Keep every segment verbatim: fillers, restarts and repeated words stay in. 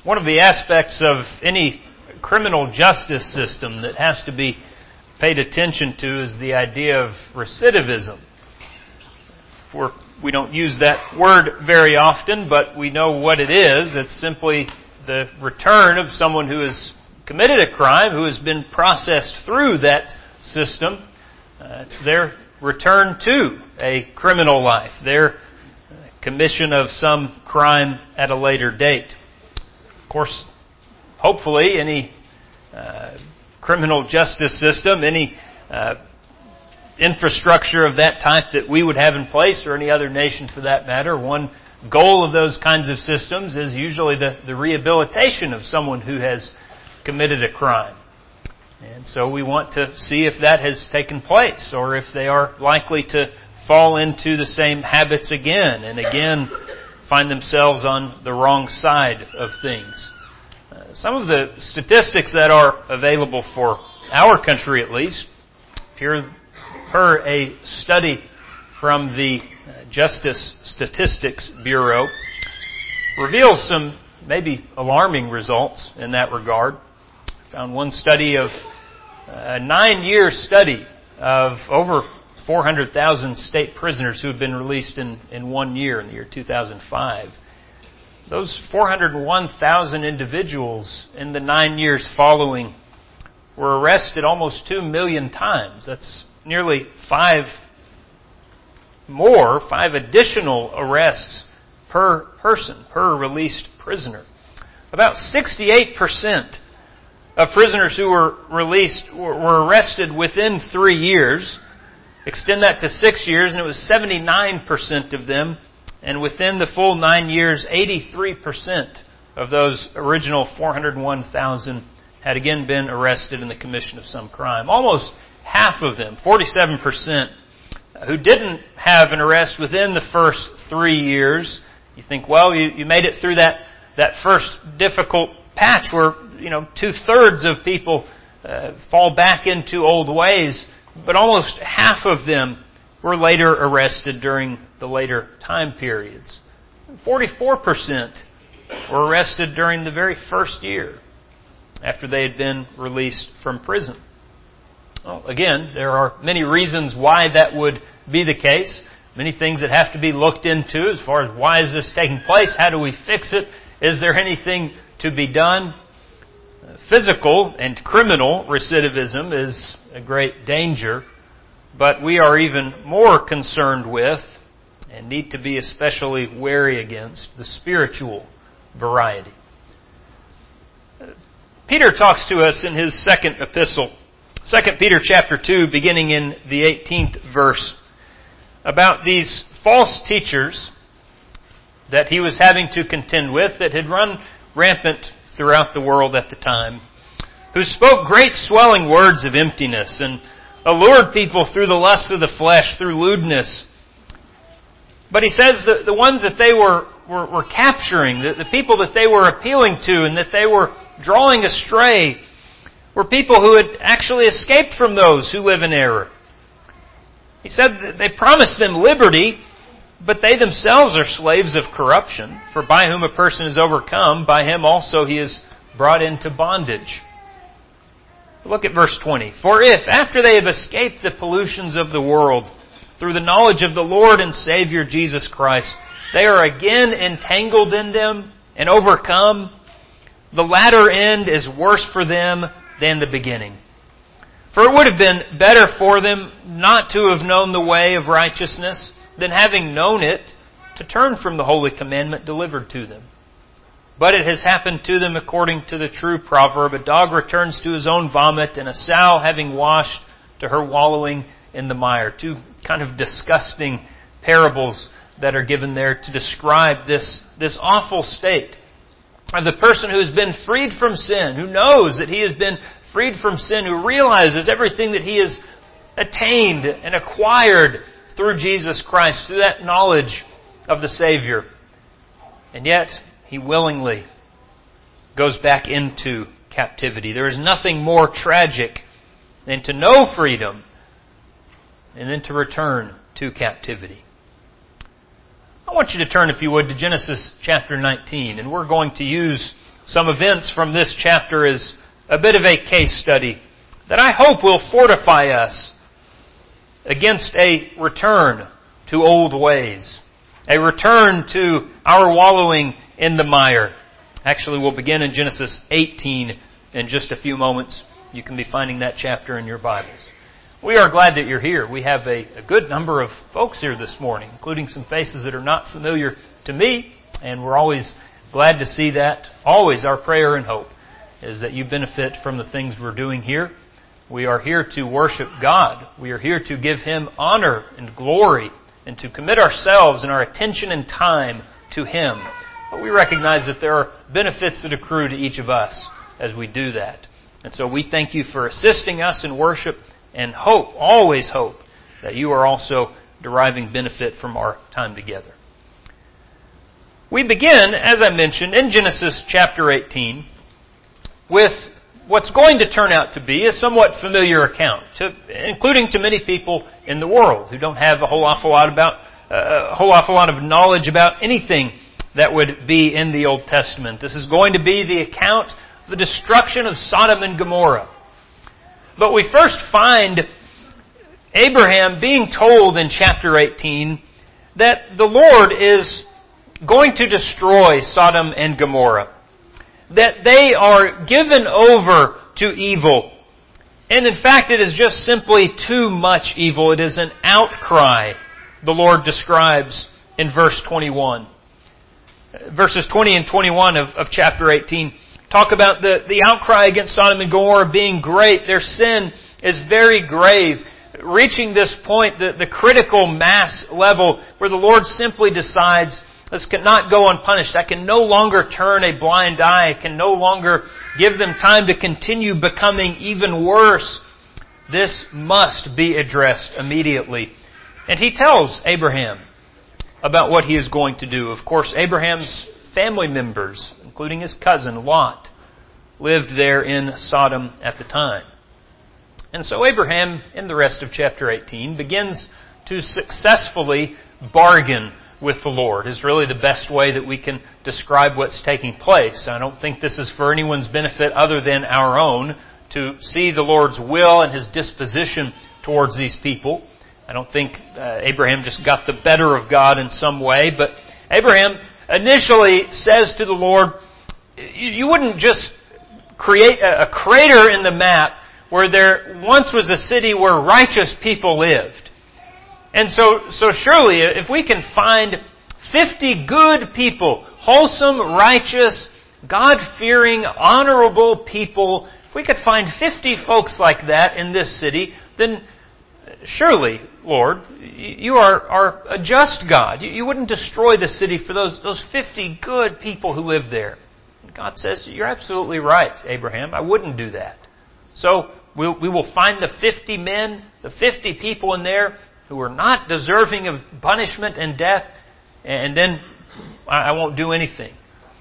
One of the aspects of any criminal justice system that has to be paid attention to is the idea of recidivism. We're, we don't use that word very often, but we know what it is. It's simply the return of someone who has committed a crime, who has been processed through that system. Uh, it's their return to a criminal life, their commission of some crime at a later date. Of course, hopefully any uh, criminal justice system, any uh, infrastructure of that type that we would have in place, or any other nation for that matter, one goal of those kinds of systems is usually the, the rehabilitation of someone who has committed a crime. And so we want to see if that has taken place, or if they are likely to fall into the same habits again and again find themselves on the wrong side of things. Uh, some of the statistics that are available for our country, at least, per, per a study from the Justice Statistics Bureau, reveals some maybe alarming results in that regard. I found one study of a nine-year study of over four hundred thousand state prisoners who have been released in, in one year, in the year two thousand five. Those four hundred one thousand individuals in the nine years following were arrested almost two million times. That's nearly five more, five additional arrests per person, per released prisoner. About sixty-eight percent of prisoners who were released were arrested within three years. Extend that to six years, and it was seventy-nine percent of them. And within the full nine years, eighty-three percent of those original four hundred one thousand had again been arrested in the commission of some crime. Almost half of them, forty-seven percent, who didn't have an arrest within the first three years. You think, well, you, you made it through that, that first difficult patch where, you know, two-thirds of people uh, fall back into old ways. But almost half of them were later arrested during the later time periods. forty-four percent were arrested during the very first year after they had been released from prison. Well, again, there are many reasons why that would be the case. Many things that have to be looked into as far as why is this taking place? How do we fix it? Is there anything to be done? Physical and criminal recidivism is a great danger, but we are even more concerned with and need to be especially wary against the spiritual variety. Peter talks to us in his second epistle, Second Peter chapter two, beginning in the eighteenth verse, about these false teachers that he was having to contend with, that had run rampant throughout the world at the time, who spoke great swelling words of emptiness and allured people through the lusts of the flesh, through lewdness. But he says that the ones that they were, were, were capturing, the, the people that they were appealing to and that they were drawing astray, were people who had actually escaped from those who live in error. He said that they promised them liberty, but they themselves are slaves of corruption. For by whom a person is overcome, by him also he is brought into bondage. Look at verse twenty. For if, after they have escaped the pollutions of the world, through the knowledge of the Lord and Savior Jesus Christ, they are again entangled in them and overcome, the latter end is worse for them than the beginning. For it would have been better for them not to have known the way of righteousness, than having known it, to turn from the holy commandment delivered to them. But it has happened to them according to the true proverb, a dog returns to his own vomit, and a sow having washed to her wallowing in the mire. Two kind of disgusting parables that are given there to describe this, this awful state of the person who has been freed from sin, who knows that he has been freed from sin, who realizes everything that he has attained and acquired through Jesus Christ, through that knowledge of the Savior. And yet, he willingly goes back into captivity. There is nothing more tragic than to know freedom and then to return to captivity. I want you to turn, if you would, to Genesis chapter nineteen, and we're going to use some events from this chapter as a bit of a case study that I hope will fortify us against a return to old ways, a return to our wallowing in the mire. Actually, we'll begin in Genesis eighteen in just a few moments. You can be finding that chapter in your Bibles. We are glad that you're here. We have a, a good number of folks here this morning, including some faces that are not familiar to me, and we're always glad to see that. Always our prayer and hope is that you benefit from the things we're doing here. We are here to worship God. We are here to give Him honor and glory and to commit ourselves and our attention and time to Him. But we recognize that there are benefits that accrue to each of us as we do that. And so we thank you for assisting us in worship and hope, always hope, that you are also deriving benefit from our time together. We begin, as I mentioned, in Genesis chapter eighteen with what's going to turn out to be a somewhat familiar account, to, including to many people in the world who don't have a whole awful lot about uh, a whole awful lot of knowledge about anything that would be in the Old Testament. This is going to be the account of the destruction of Sodom and Gomorrah. But we first find Abraham being told in chapter eighteen that the Lord is going to destroy Sodom and Gomorrah, that they are given over to evil. And in fact, it is just simply too much evil. It is an outcry, the Lord describes in verse twenty-one. Verses twenty and twenty-one of, of chapter eighteen talk about the, the outcry against Sodom and Gomorrah being great. Their sin is very grave, reaching this point, the, the critical mass level, where the Lord simply decides, this cannot go unpunished. I can no longer turn a blind eye. I can no longer give them time to continue becoming even worse. This must be addressed immediately. And He tells Abraham about what He is going to do. Of course, Abraham's family members, including his cousin Lot, lived there in Sodom at the time. And so Abraham, in the rest of chapter eighteen, begins to successfully bargain with the Lord, is really the best way that we can describe what's taking place. I don't think this is for anyone's benefit other than our own, to see the Lord's will and His disposition towards these people. I don't think uh, Abraham just got the better of God in some way, but Abraham initially says to the Lord, you, you wouldn't just create a, a crater in the map where there once was a city where righteous people lived. And so, so surely, if we can find fifty good people, wholesome, righteous, God-fearing, honorable people, if we could find fifty folks like that in this city, then surely, Lord, you are, are a just God. You, you wouldn't destroy the city for those, those fifty good people who live there. And God says, you're absolutely right, Abraham. I wouldn't do that. So we'll, we will find the fifty men, the fifty people in there who are not deserving of punishment and death, and then I won't do anything.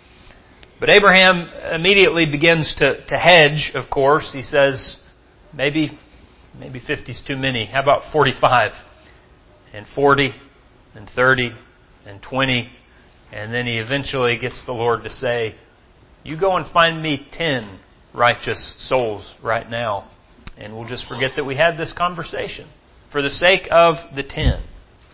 But Abraham immediately begins to, to hedge, of course. He says, maybe maybe fifty is too many. How about forty-five? And forty, and thirty, and twenty. And then he eventually gets the Lord to say, you go and find me ten righteous souls right now. And we'll just forget that we had this conversation for the sake of the ten.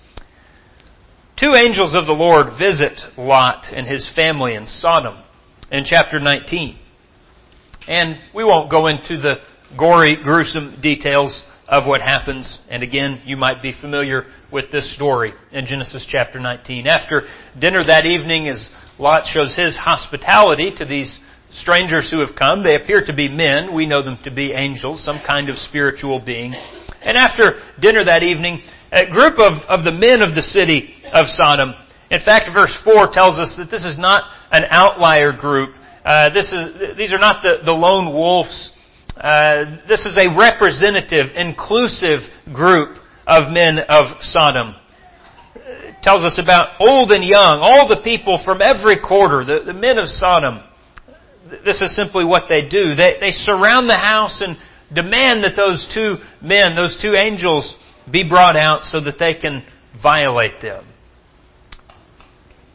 Two angels of the Lord visit Lot and his family in Sodom in chapter nineteen. And we won't go into the gory, gruesome details of what happens. And again, you might be familiar with this story in Genesis chapter nineteen. After dinner that evening, as Lot shows his hospitality to these strangers who have come, they appear to be men. We know them to be angels, some kind of spiritual being. And after dinner that evening, a group of, of the men of the city of Sodom, in fact, verse four tells us that this is not an outlier group. Uh, this is these are not the, the lone wolves. Uh, this is a representative, inclusive group of men of Sodom. It tells us about old and young, all the people from every quarter, the, the men of Sodom. This is simply what they do. They, they surround the house and demand that those two men, those two angels, be brought out so that they can violate them.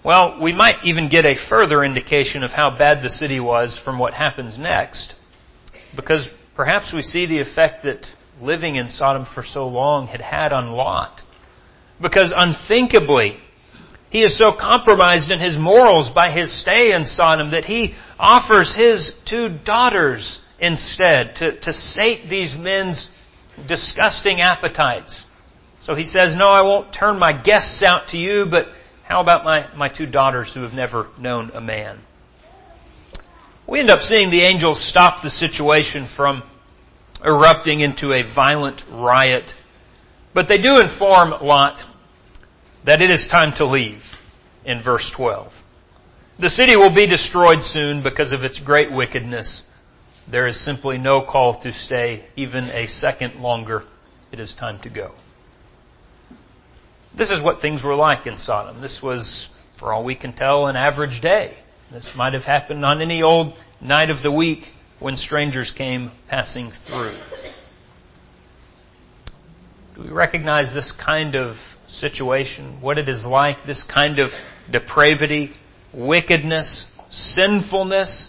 Well, we might even get a further indication of how bad the city was from what happens next. Because perhaps we see the effect that living in Sodom for so long had had on Lot. Because unthinkably, he is so compromised in his morals by his stay in Sodom that he offers his two daughters instead to, to sate these men's disgusting appetites. So he says, no, I won't turn my guests out to you, but how about my, my two daughters who have never known a man? We end up seeing the angels stop the situation from erupting into a violent riot. But they do inform Lot that it is time to leave in verse twelve. The city will be destroyed soon because of its great wickedness. There is simply no call to stay even a second longer. It is time to go. This is what things were like in Sodom. This was, for all we can tell, an average day. This might have happened on any old night of the week when strangers came passing through. Do we recognize this kind of situation? What it is like, this kind of depravity, wickedness, sinfulness?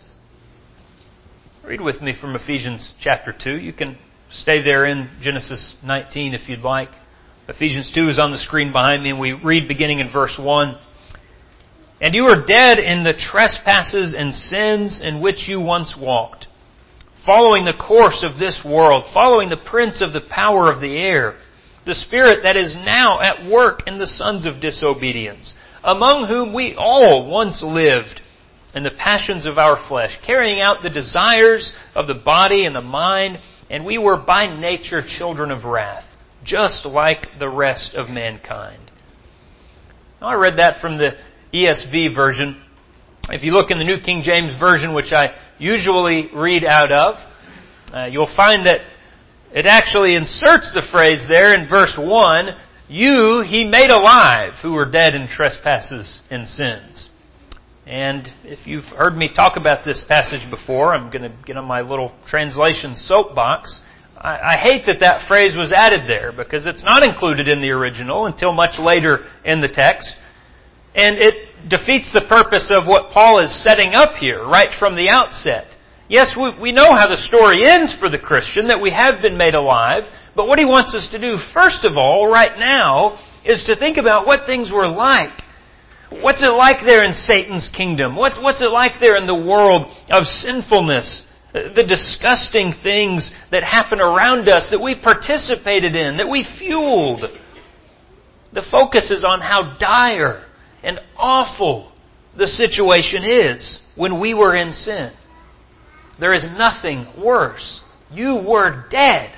Read with me from Ephesians chapter two. You can stay there in Genesis nineteen if you'd like. Ephesians two is on the screen behind me, and we read beginning in verse one. And you were dead in the trespasses and sins in which you once walked, following the course of this world, following the prince of the power of the air, the spirit that is now at work in the sons of disobedience, among whom we all once lived in the passions of our flesh, carrying out the desires of the body and the mind, and we were by nature children of wrath, just like the rest of mankind. Now, I read that from the E S V version. If you look in the New King James Version, which I usually read out of, uh, you'll find that it actually inserts the phrase there in verse one, you he made alive who were dead in trespasses and sins. And if you've heard me talk about this passage before, I'm going to get on my little translation soapbox. I, I hate that that phrase was added there because it's not included in the original until much later in the text. And it defeats the purpose of what Paul is setting up here right from the outset. Yes, we, we know how the story ends for the Christian, that we have been made alive. But what he wants us to do, first of all, right now, is to think about what things were like. What's it like there in Satan's kingdom? What's, what's it like there in the world of sinfulness? The disgusting things that happen around us that we participated in, that we fueled. The focus is on how dire and awful the situation is when we were in sin. There is nothing worse. You were dead.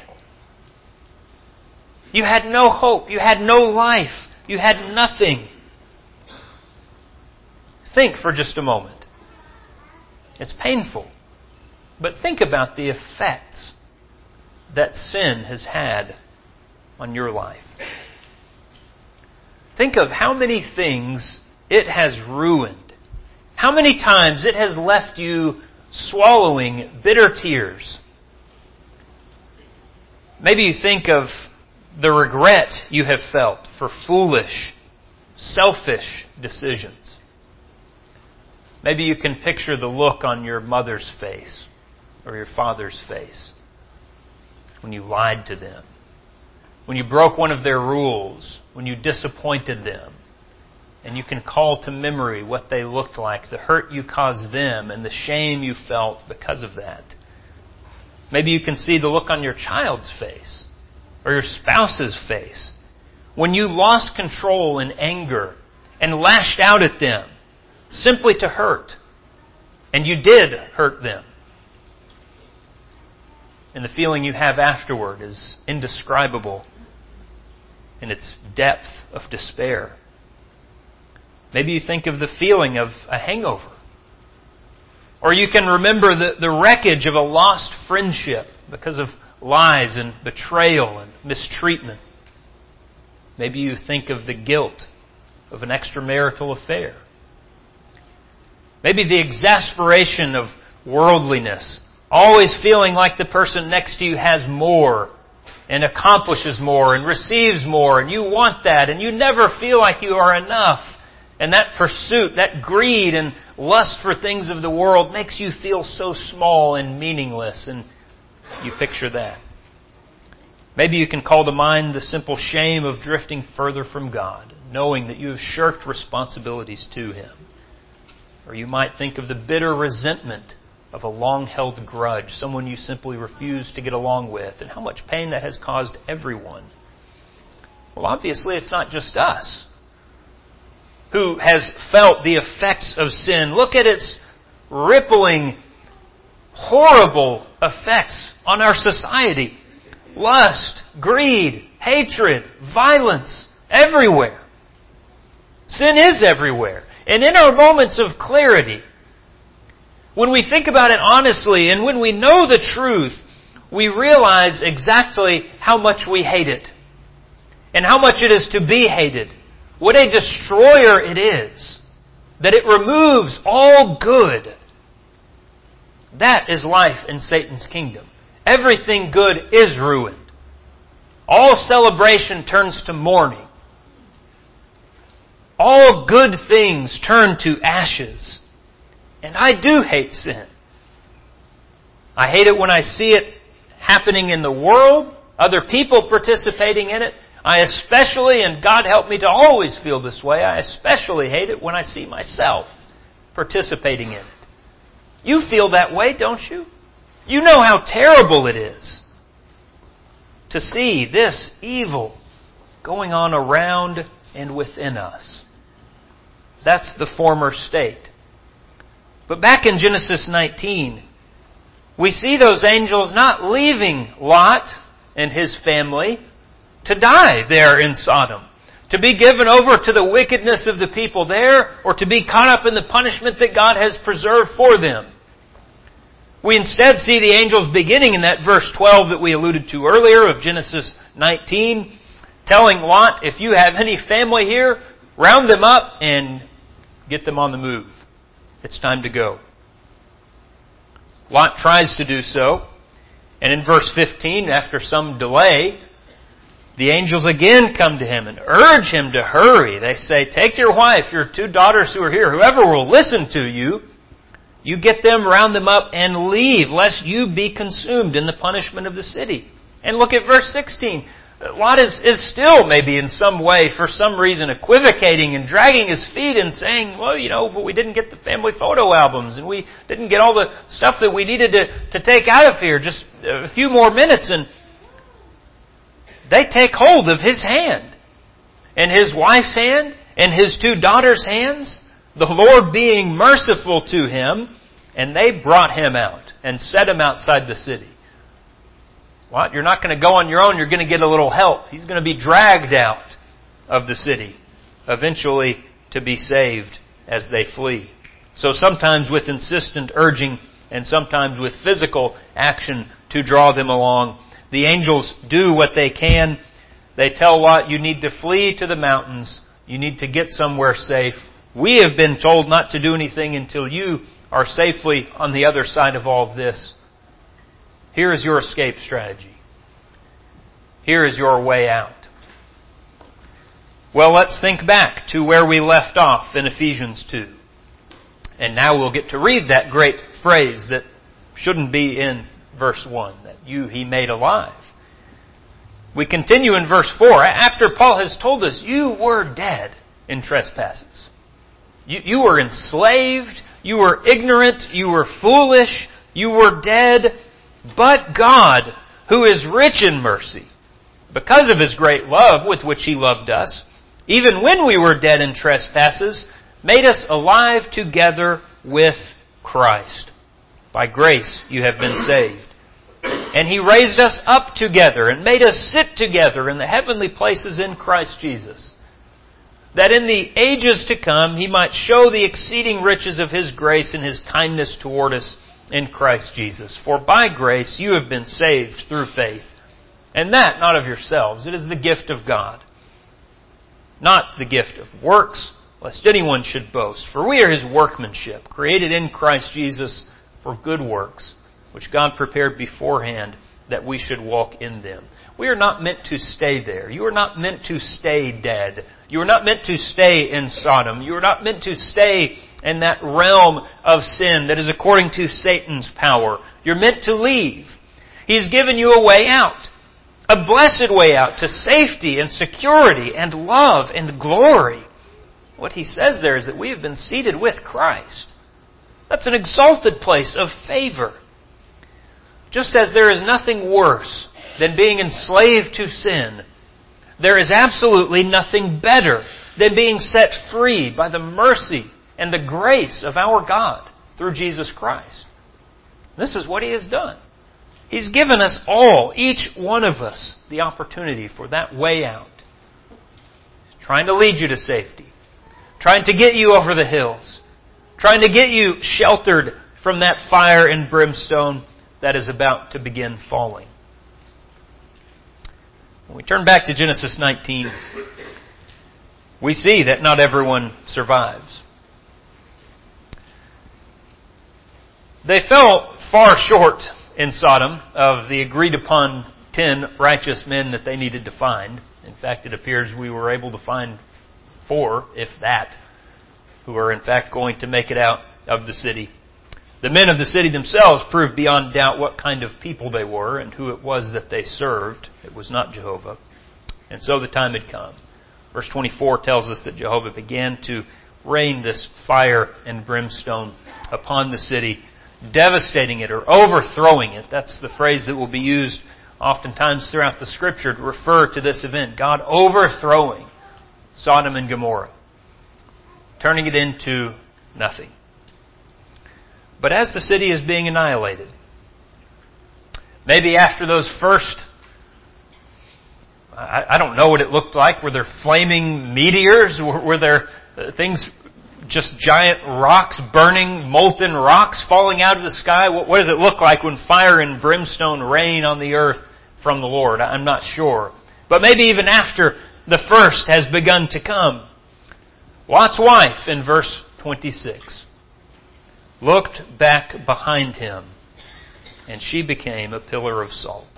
You had no hope. You had no life. You had nothing. Think for just a moment. It's painful. But think about the effects that sin has had on your life. Think of how many things it has ruined. How many times it has left you swallowing bitter tears. Maybe you think of the regret you have felt for foolish, selfish decisions. Maybe you can picture the look on your mother's face or your father's face when you lied to them, when you broke one of their rules, when you disappointed them. And you can call to memory what they looked like, the hurt you caused them, and the shame you felt because of that. Maybe you can see the look on your child's face or your spouse's face when you lost control in anger and lashed out at them simply to hurt. And you did hurt them. And the feeling you have afterward is indescribable in its depth of despair. Maybe you think of the feeling of a hangover. Or you can remember the, the wreckage of a lost friendship because of lies and betrayal and mistreatment. Maybe you think of the guilt of an extramarital affair. Maybe the exasperation of worldliness, always feeling like the person next to you has more and accomplishes more and receives more, and you want that, and you never feel like you are enough. And that pursuit, that greed and lust for things of the world makes you feel so small and meaningless. And you picture that. Maybe you can call to mind the simple shame of drifting further from God, knowing that you have shirked responsibilities to Him. Or you might think of the bitter resentment of a long-held grudge, someone you simply refuse to get along with, and how much pain that has caused everyone. Well, obviously it's not just us who has felt the effects of sin. Look at its rippling, horrible effects on our society. Lust, greed, hatred, violence, everywhere. Sin is everywhere. And in our moments of clarity, when we think about it honestly and when we know the truth, we realize exactly how much we hate it and how much it is to be hated. What a destroyer it is. That it removes all good. That is life in Satan's kingdom. Everything good is ruined. All celebration turns to mourning. All good things turn to ashes. And I do hate sin. I hate it when I see it happening in the world, other people participating in it. I especially, and God help me to always feel this way, I especially hate it when I see myself participating in it. You feel that way, don't you? You know how terrible it is to see this evil going on around and within us. That's the former state. But back in Genesis nineteen, we see those angels not leaving Lot and his family to die there in Sodom, to be given over to the wickedness of the people there, or to be caught up in the punishment that God has preserved for them. We instead see the angels beginning in that verse twelve that we alluded to earlier of Genesis nineteen, telling Lot, if you have any family here, round them up and get them on the move. It's time to go. Lot tries to do so, and in verse fifteen, after some delay, the angels again come to him and urge him to hurry. They say, take your wife, your two daughters who are here, whoever will listen to you, you get them, round them up, and leave, lest you be consumed in the punishment of the city. And look at verse sixteen. Lot is, is still maybe in some way, for some reason, equivocating and dragging his feet and saying, well, you know, but we didn't get the family photo albums and we didn't get all the stuff that we needed to, to take out of here. Just a few more minutes. And they take hold of his hand and his wife's hand and his two daughters' hands, the Lord being merciful to him, and they brought him out and set him outside the city. What? You're not going to go on your own. You're going to get a little help. He's going to be dragged out of the city, eventually to be saved as they flee. So sometimes with insistent urging and sometimes with physical action to draw them along, the angels do what they can. They tell Lot, you need to flee to the mountains. You need to get somewhere safe. We have been told not to do anything until you are safely on the other side of all of this. Here is your escape strategy. Here is your way out. Well, let's think back to where we left off in Ephesians two. And now we'll get to read that great phrase that shouldn't be in verse one, that you He made alive. We continue in verse four. After Paul has told us, you were dead in trespasses. You, you were enslaved. You were ignorant. You were foolish. You were dead. But God, who is rich in mercy, because of His great love with which He loved us, even when we were dead in trespasses, made us alive together with Christ. By grace you have been saved. And He raised us up together and made us sit together in the heavenly places in Christ Jesus, that in the ages to come He might show the exceeding riches of His grace and His kindness toward us in Christ Jesus. For by grace you have been saved through faith, and that not of yourselves. It is the gift of God, not the gift of works, lest anyone should boast. For we are His workmanship, created in Christ Jesus for good works, which God prepared beforehand that we should walk in them. We are not meant to stay there. You are not meant to stay dead. You are not meant to stay in Sodom. You are not meant to stay in that realm of sin that is according to Satan's power. You're meant to leave. He's given you a way out. A blessed way out to safety and security and love and glory. What he says there is that we have been seated with Christ. That's an exalted place of favor. Just as there is nothing worse than being enslaved to sin, there is absolutely nothing better than being set free by the mercy and the grace of our God through Jesus Christ. This is what He has done. He's given us all, each one of us, the opportunity for that way out. He's trying to lead you to safety. Trying to get you over the hills. Trying to get you sheltered from that fire and brimstone that is about to begin falling. When we turn back to Genesis nineteen, we see that not everyone survives. They fell far short in Sodom of the agreed upon ten righteous men that they needed to find. In fact, it appears we were able to find four, if that, who are in fact going to make it out of the city. The men of the city themselves proved beyond doubt what kind of people they were and who it was that they served. It was not Jehovah. And so the time had come. Verse twenty-four tells us that Jehovah began to rain this fire and brimstone upon the city, devastating it or overthrowing it. That's the phrase that will be used oftentimes throughout the Scripture to refer to this event. God overthrowing Sodom and Gomorrah, turning it into nothing. But as the city is being annihilated, maybe after those first, I, I don't know what it looked like. Were there flaming meteors? Were, were there uh, things, just giant rocks, burning, molten rocks falling out of the sky? What, what does it look like when fire and brimstone rain on the earth from the Lord? I'm not sure. But maybe even after the first has begun to come, Lot's wife in verse twenty-six looked back behind him, and she became a pillar of salt.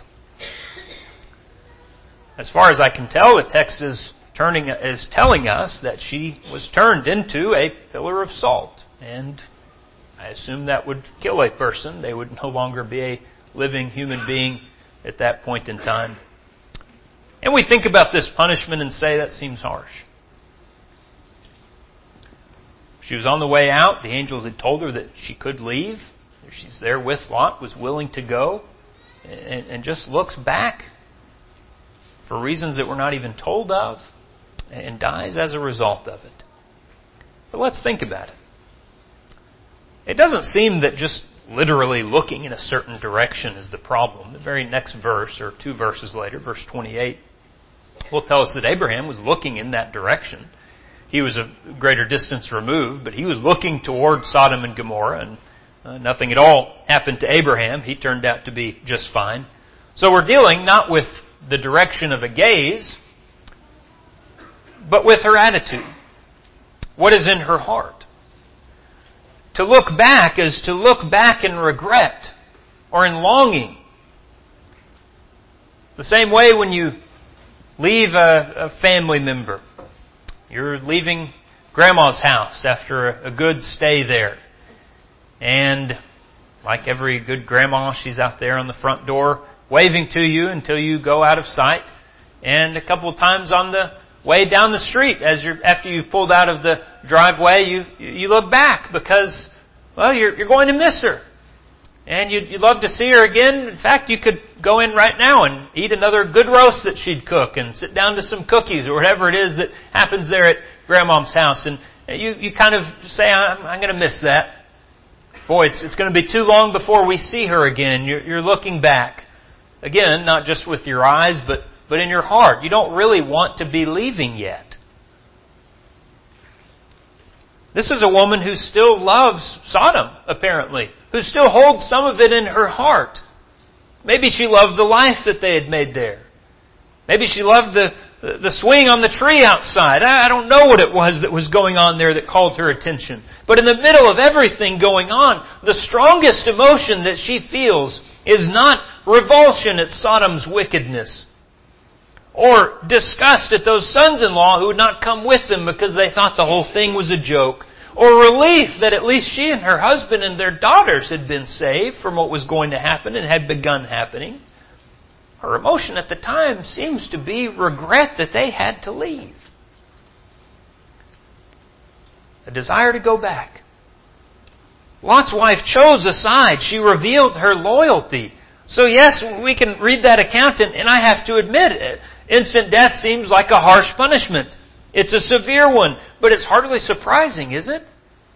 As far as I can tell, the text is turning is telling us that she was turned into a pillar of salt. And I assume that would kill a person. They would no longer be a living human being at that point in time. And we think about this punishment and say that seems harsh. She was on the way out. The angels had told her that she could leave. She's there with Lot, was willing to go, and, and just looks back for reasons that we're not even told of, and dies as a result of it. But let's think about it. It doesn't seem that just literally looking in a certain direction is the problem. The very next verse, or two verses later, verse twenty-eight, will tell us that Abraham was looking in that direction. He was a greater distance removed, but he was looking toward Sodom and Gomorrah, and uh, nothing at all happened to Abraham. He turned out to be just fine. So we're dealing not with the direction of a gaze, but with her attitude. What is in her heart? To look back is to look back in regret or in longing. The same way when you leave a, a family member. You're leaving Grandma's house after a, a good stay there. And like every good grandma, she's out there on the front door waving to you until you go out of sight. And a couple of times on the way down the street, as you're after you've pulled out of the driveway, you you look back because, well, you're you're going to miss her. And you'd, you'd love to see her again. In fact, you could go in right now and eat another good roast that she'd cook and sit down to some cookies or whatever it is that happens there at Grandma's house. And you, you kind of say, I'm, I'm going to miss that. Boy, it's, it's going to be too long before we see her again. You're, you're looking back. Again, not just with your eyes, but, but in your heart. You don't really want to be leaving yet. This is a woman who still loves Sodom, apparently, who still holds some of it in her heart. Maybe she loved the life that they had made there. Maybe she loved the, the swing on the tree outside. I don't know what it was that was going on there that called her attention. But in the middle of everything going on, the strongest emotion that she feels is not revulsion at Sodom's wickedness, or disgust at those sons-in-law who would not come with them because they thought the whole thing was a joke, or relief that at least she and her husband and their daughters had been saved from what was going to happen and had begun happening. Her emotion at the time seems to be regret that they had to leave. A desire to go back. Lot's wife chose a side. She revealed her loyalty. So yes, we can read that account, and, and I have to admit, instant death seems like a harsh punishment. It's a severe one, but it's hardly surprising, is it?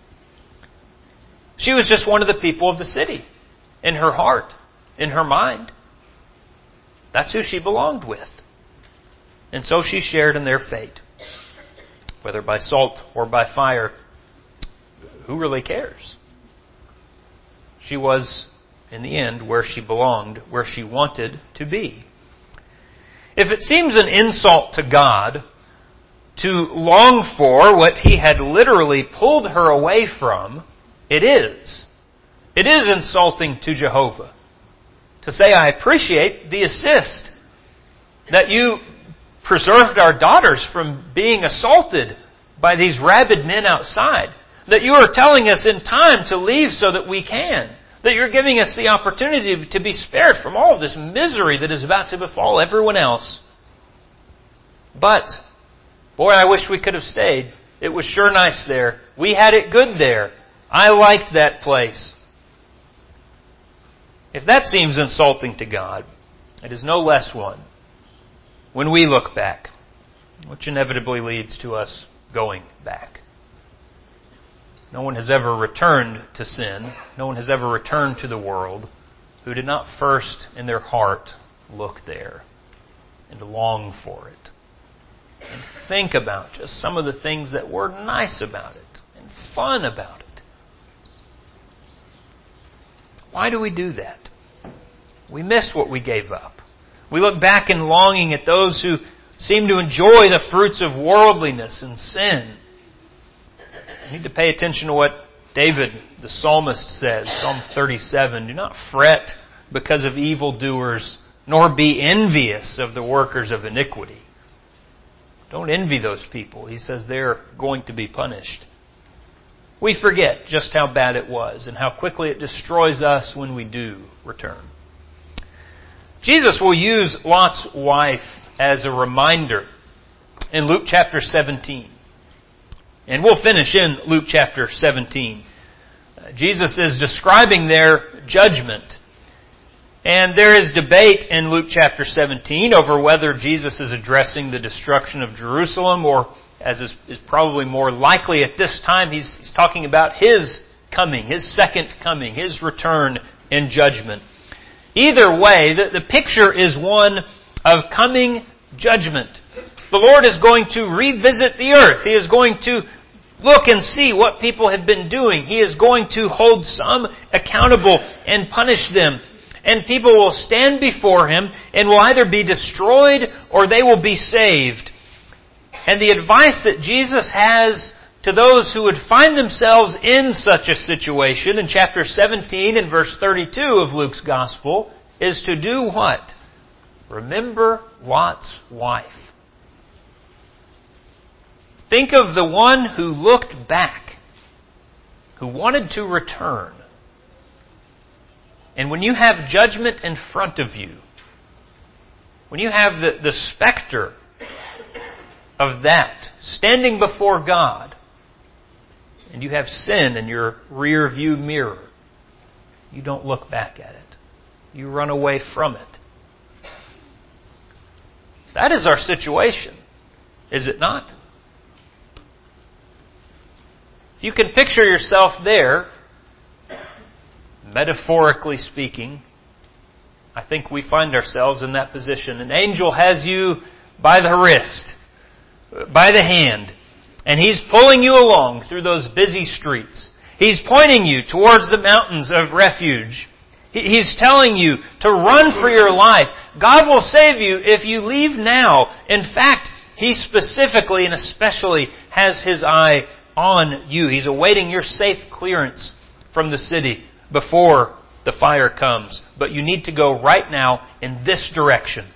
She was just one of the people of the city, in her heart, in her mind. That's who she belonged with. And so she shared in their fate. Whether by salt or by fire, who really cares? She was, in the end, where she belonged, where she wanted to be. If it seems an insult to God to long for what He had literally pulled her away from, it is. It is insulting to Jehovah to say, I appreciate the assist, that you preserved our daughters from being assaulted by these rabid men outside, that you are telling us in time to leave so that we can, that you're giving us the opportunity to be spared from all of this misery that is about to befall everyone else. But, boy, I wish we could have stayed. It was sure nice there. We had it good there. I liked that place. If that seems insulting to God, it is no less one when we look back, which inevitably leads to us going back. No one has ever returned to sin. No one has ever returned to the world who did not first in their heart look there and long for it. And think about just some of the things that were nice about it and fun about it. Why do we do that? We miss what we gave up. We look back in longing at those who seem to enjoy the fruits of worldliness and sin. We need to pay attention to what David, the psalmist, says, Psalm thirty-seven. Do not fret because of evildoers, nor be envious of the workers of iniquity. Don't envy those people. He says they're going to be punished. We forget just how bad it was and how quickly it destroys us when we do return. Jesus will use Lot's wife as a reminder in Luke chapter seventeen. And we'll finish in Luke chapter seventeen. Uh, Jesus is describing their judgment. And there is debate in Luke chapter seventeen over whether Jesus is addressing the destruction of Jerusalem, or, as is, is probably more likely at this time, he's, he's talking about His coming, His second coming, His return in judgment. Either way, the, the picture is one of coming judgment. The Lord is going to revisit the earth. He is going to look and see what people have been doing. He is going to hold some accountable and punish them. And people will stand before Him and will either be destroyed or they will be saved. And the advice that Jesus has to those who would find themselves in such a situation in chapter seventeen and verse thirty-two of Luke's Gospel is to do what? Remember Lot's wife. Think of the one who looked back, who wanted to return. And when you have judgment in front of you, when you have the, the specter of that standing before God, and you have sin in your rear view mirror, you don't look back at it. You run away from it. That is our situation, is it not? If you can picture yourself there, metaphorically speaking, I think we find ourselves in that position. An angel has you by the wrist, by the hand, and he's pulling you along through those busy streets. He's pointing you towards the mountains of refuge. He's telling you to run for your life. God will save you if you leave now. In fact, He specifically and especially has His eye on you. He's awaiting your safe clearance from the city before the fire comes. But you need to go right now in this direction.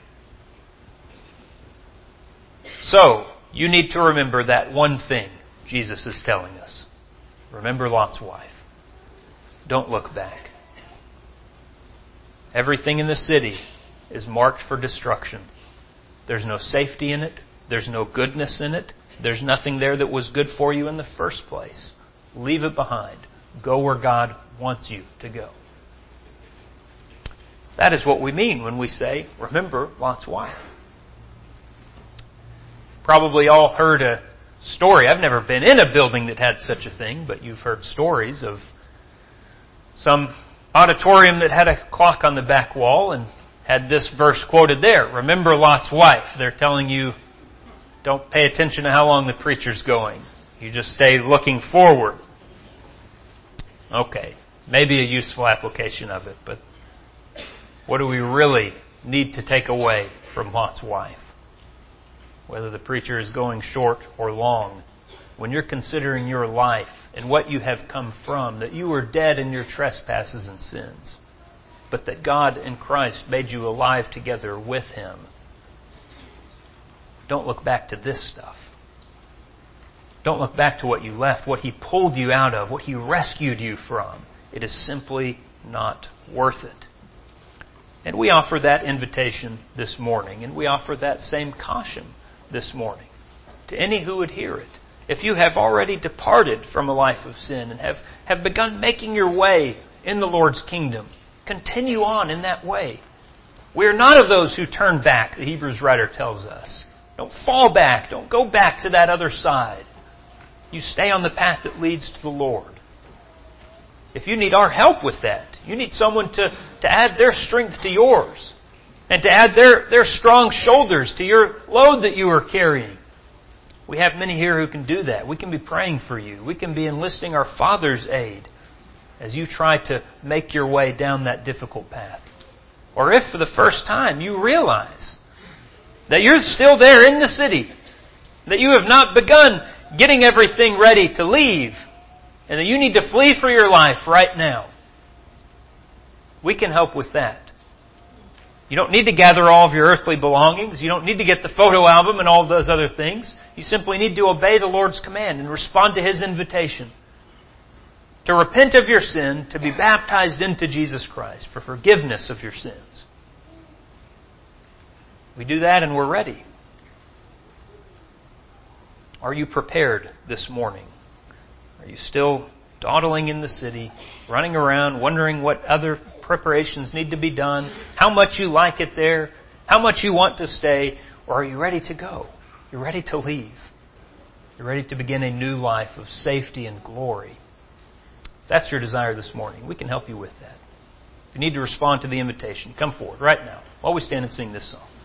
So, you need to remember that one thing Jesus is telling us. Remember Lot's wife. Don't look back. Everything in the city is marked for destruction. There's no safety in it. There's no goodness in it. There's nothing there that was good for you in the first place. Leave it behind. Go where God wants you to go. That is what we mean when we say, remember Lot's wife. Probably all heard a story. I've never been in a building that had such a thing, but you've heard stories of some auditorium that had a clock on the back wall and had this verse quoted there. Remember Lot's wife. They're telling you, don't pay attention to how long the preacher's going. You just stay looking forward. Okay, maybe a useful application of it, but what do we really need to take away from Lot's wife? Whether the preacher is going short or long, when you're considering your life and what you have come from, that you were dead in your trespasses and sins, but that God in Christ made you alive together with Him. Don't look back to this stuff. Don't look back to what you left, what He pulled you out of, what He rescued you from. It is simply not worth it. And we offer that invitation this morning, and we offer that same caution this morning to any who would hear it. If you have already departed from a life of sin and have, have begun making your way in the Lord's kingdom, continue on in that way. We are not of those who turn back, the Hebrews writer tells us. Don't fall back. Don't go back to that other side. You stay on the path that leads to the Lord. If you need our help with that, you need someone to, to add their strength to yours and to add their, their strong shoulders to your load that you are carrying. We have many here who can do that. We can be praying for you. We can be enlisting our Father's aid as you try to make your way down that difficult path. Or if for the first time you realize that you're still there in the city, that you have not begun getting everything ready to leave, and that you need to flee for your life right now, we can help with that. You don't need to gather all of your earthly belongings. You don't need to get the photo album and all those other things. You simply need to obey the Lord's command and respond to His invitation to repent of your sin, to be baptized into Jesus Christ for forgiveness of your sins. We do that and we're ready. Are you prepared this morning? Are you still dawdling in the city, running around, wondering what other preparations need to be done, how much you like it there, how much you want to stay, or are you ready to go? You're ready to leave. You're ready to begin a new life of safety and glory. If that's your desire this morning, we can help you with that. If you need to respond to the invitation, come forward right now while we stand and sing this song.